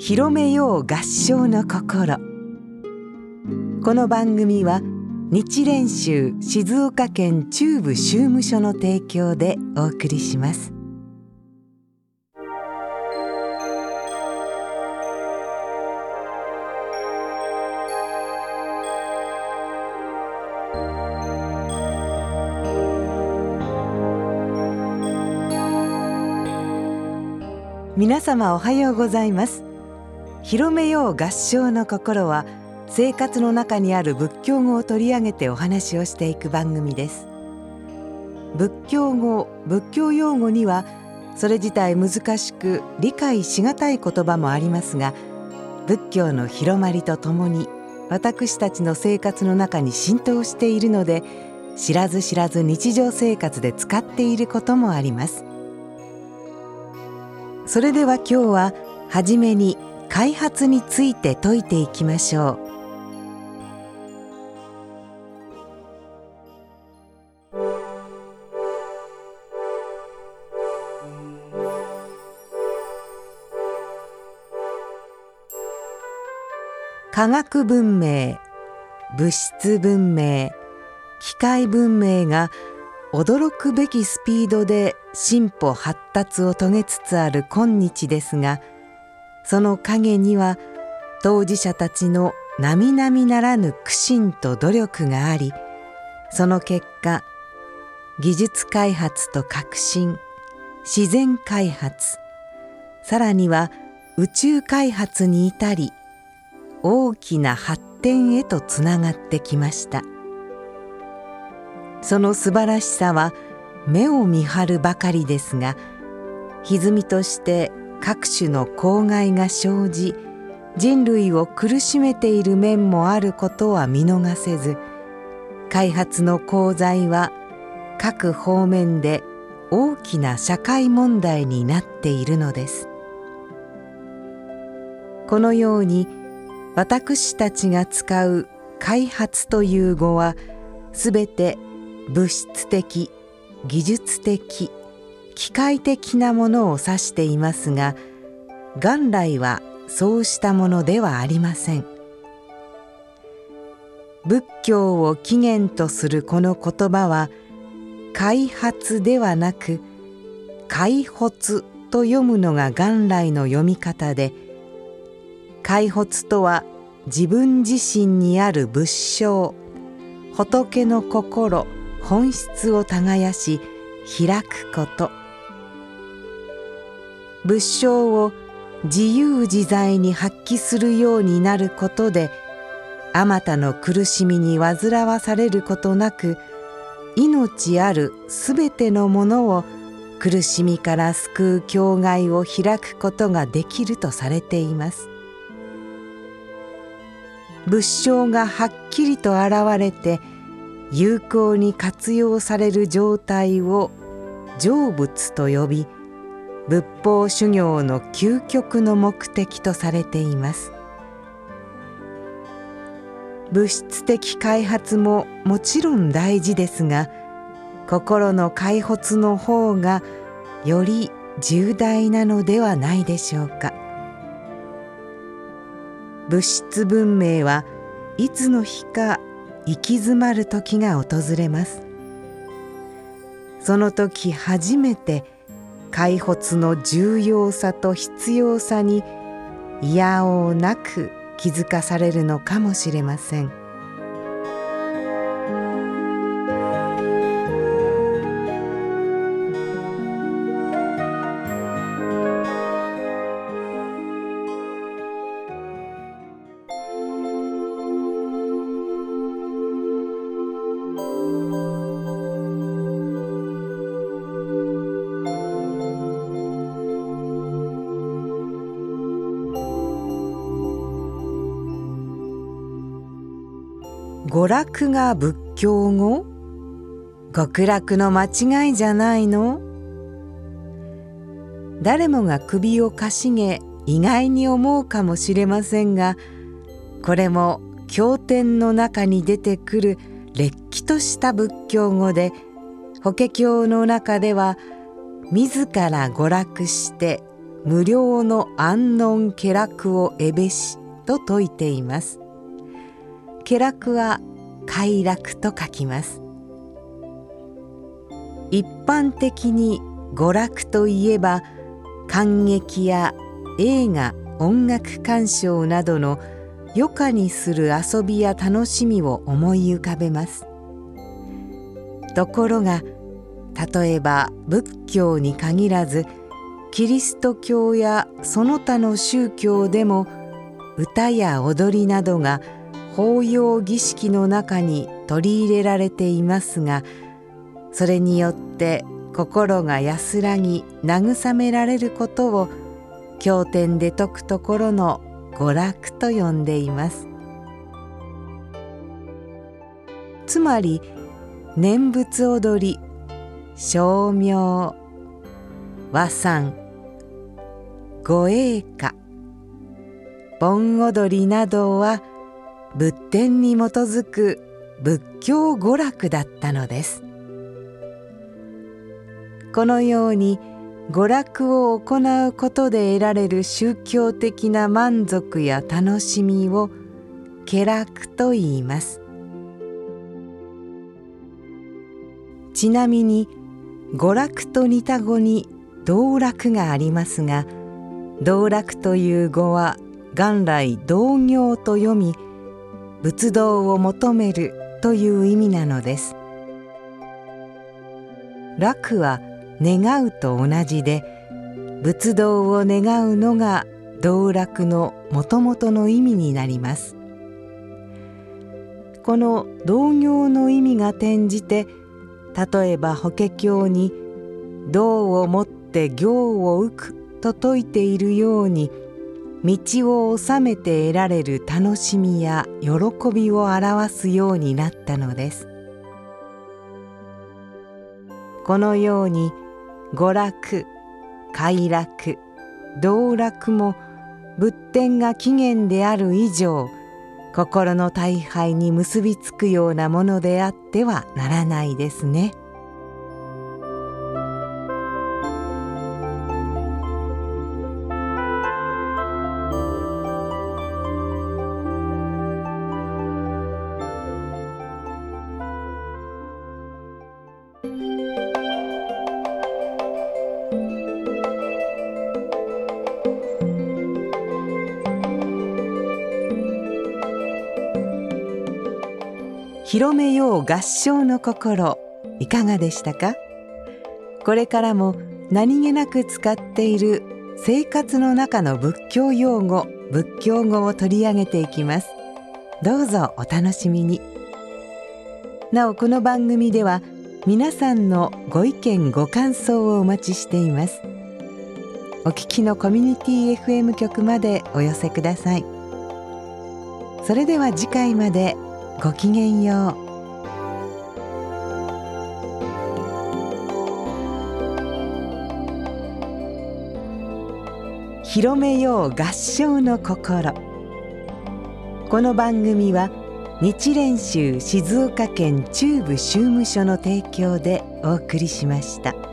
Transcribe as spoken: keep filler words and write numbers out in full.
広めよう合唱の心。この番組は日蓮宗静岡県中部宗務所の提供でお送りします。皆様おはようございます。広めよう合唱の心は、生活の中にある仏教語を取り上げてお話をしていく番組です。仏教語、仏教用語にはそれ自体難しく理解しがたい言葉もありますが、仏教の広まりとともに私たちの生活の中に浸透しているので、知らず知らず日常生活で使っていることもあります。それでは今日ははじめに開発について説いていきましょう。科学文明、物質文明、機械文明が驚くべきスピードで進歩発達を遂げつつある今日ですが、その陰には当事者たちの並々ならぬ苦心と努力があり、その結果、技術開発と革新、自然開発、さらには宇宙開発に至り、大きな発展へとつながってきました。その素晴らしさは目を見張るばかりですが、歪みとして各種の公害が生じ、人類を苦しめている面もあることは見逃せず、開発の功罪は各方面で大きな社会問題になっているのです。このように私たちが使う開発という語は、すべて物質的、技術的、機械的なものを指していますが、元来はそうしたものではありません。仏教を起源とするこの言葉は、開発ではなく開発と読むのが元来の読み方で、開発とは自分自身にある仏性、仏の心、本質を耕し開くこと。仏性を自由自在に発揮するようになることで、あまたの苦しみに煩わされることなく、命あるすべてのものを苦しみから救う境界を開くことができるとされています。仏性がはっきりと現れて有効に活用される状態を成仏と呼び、仏法修行の究極の目的とされています。物質的開発ももちろん大事ですが、心の開発の方がより重大なのではないでしょうか。物質文明はいつの日か行き詰まる時が訪れます。その時初めて開発の重要さと必要さにいやおうなく気づかされるのかもしれません。娯楽が仏教語？極楽の間違いじゃないの？誰もが首をかしげ意外に思うかもしれませんが、これも経典の中に出てくるれっきとした仏教語で、法華経の中では自ら娯楽して無量の安穏気楽を得べしと説いています。気楽は快楽と書きます。一般的に娯楽といえば、観劇や映画、音楽鑑賞などの余暇にする遊びや楽しみを思い浮かべます。ところが、例えば仏教に限らず、キリスト教やその他の宗教でも、歌や踊りなどが法要儀式の中に取り入れられていますが、それによって心が安らぎ慰められることを経典で説くところの娯楽と呼んでいます。つまり念仏踊り、声明、和讃、御詠歌、盆踊りなどは仏典に基づく仏教娯楽だったのです。このように娯楽を行うことで得られる宗教的な満足や楽しみを気楽と言います。ちなみに娯楽と似た語に道楽がありますが、道楽という語は元来道行と読み、仏道を求めるという意味なのです。楽は願うと同じで、仏道を願うのが道楽のもともとの意味になります。この道行の意味が転じて、例えば法華経に道をもって行を浮くと説いているように、道を収めて得られる楽しみや喜びを表すようになったのです。このように娯楽、快楽、道楽も仏典が起源である以上、心の大敗に結びつくようなものであってはならないですね。広めよう合唱の心、いかがでしたか？これからも何気なく使っている生活の中の仏教用語、仏教語を取り上げていきます。どうぞお楽しみに。なお、この番組では皆さんのご意見ご感想をお待ちしています。お聞きのコミュニティ エフエム 局までお寄せください。それでは次回までごきげんよう。広めよう合唱の心。この番組は日蓮宗静岡県中部宗務所の提供でお送りしました。